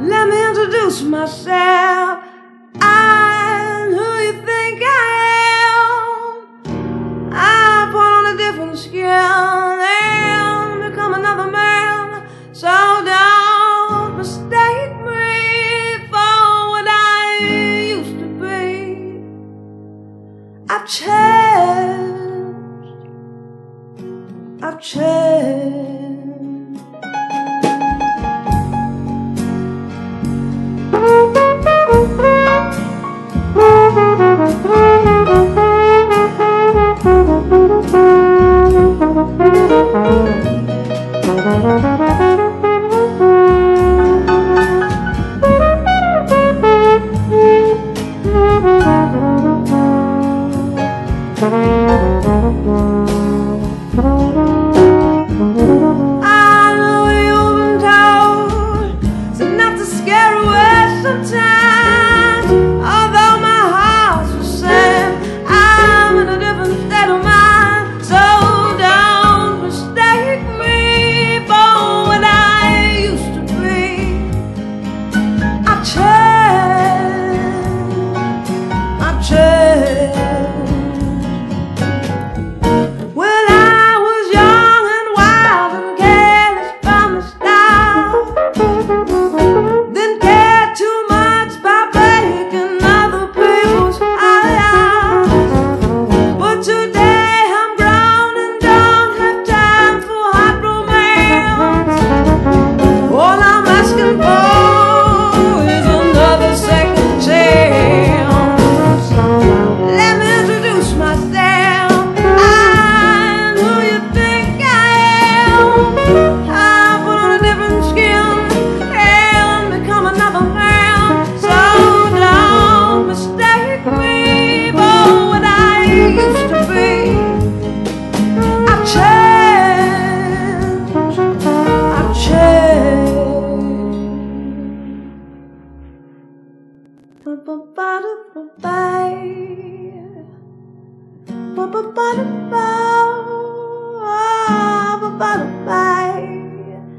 Let me introduce myself. I'm who you think I am. I put on a different skin and become another man. So don't mistake me for what I used to be. I've changed. I've changed. Sometimes, although my heart's the same, I'm in a different state of mind. So don't mistake me for what I used to be. I've changed. I've changed. When I was young and wild and careless from the start, didn't care too much about breaking other people's hearts. But today I'm grown and don't have time for hot romance. All I'm asking for is another second chance. Let me introduce myself. I'm who you think I am. I put on a different skin and become another man. So don't mistake me for what I used to be. I've changed. I've changed.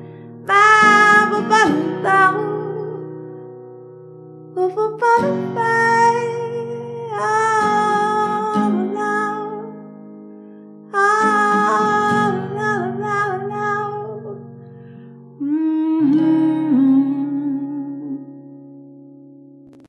Ba-ba-da-ba.